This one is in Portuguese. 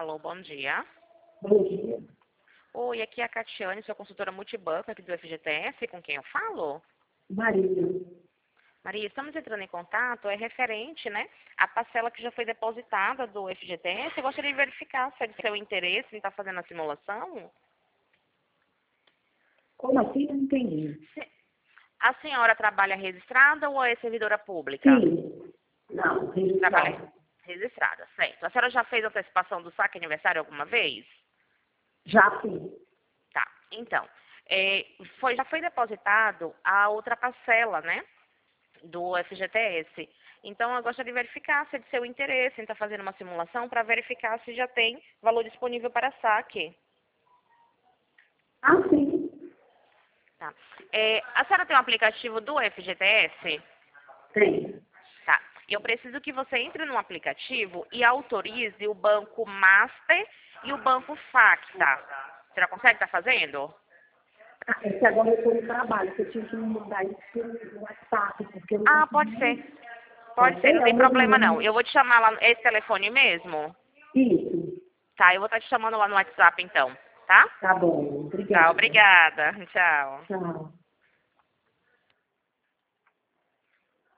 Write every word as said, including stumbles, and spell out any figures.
Alô, bom dia. Bom dia. Oi, aqui é a Catiane, sua consultora multibanco aqui do F G T S, com quem eu falo? Maria. Maria, estamos entrando em contato, é referente, né, à parcela que já foi depositada do F G T S. Eu gostaria de verificar se é de seu interesse em estar fazendo a simulação. Como assim? Não entendi. Se- A senhora trabalha registrada ou é servidora pública? Sim. Não, Trabalha registrado. registrada, certo. A senhora já fez antecipação do saque aniversário alguma vez? Já fiz. Tá, então, é, foi, já foi depositado a outra parcela, né, do F G T S. Então, eu gostaria de verificar se é de seu interesse em estar fazendo uma simulação para verificar se já tem valor disponível para saque. Ah, sim. Tá. É, a senhora tem um aplicativo do F G T S? Tem. Tá. Eu preciso que você entre no aplicativo e autorize o banco Master e o banco Facta. Você já consegue estar fazendo? Ah, é que agora eu estou no trabalho, que eu tinha que me mudar isso pelo WhatsApp, porque eu não Ah, consegui. pode ser. Pode ser, Tem não tem algum problema não. número? Eu vou te chamar lá, esse telefone mesmo? Isso. Tá, eu vou estar te chamando lá no WhatsApp então, tá? Tá bom. Tá, Obrigada. obrigada. Tchau. Tchau.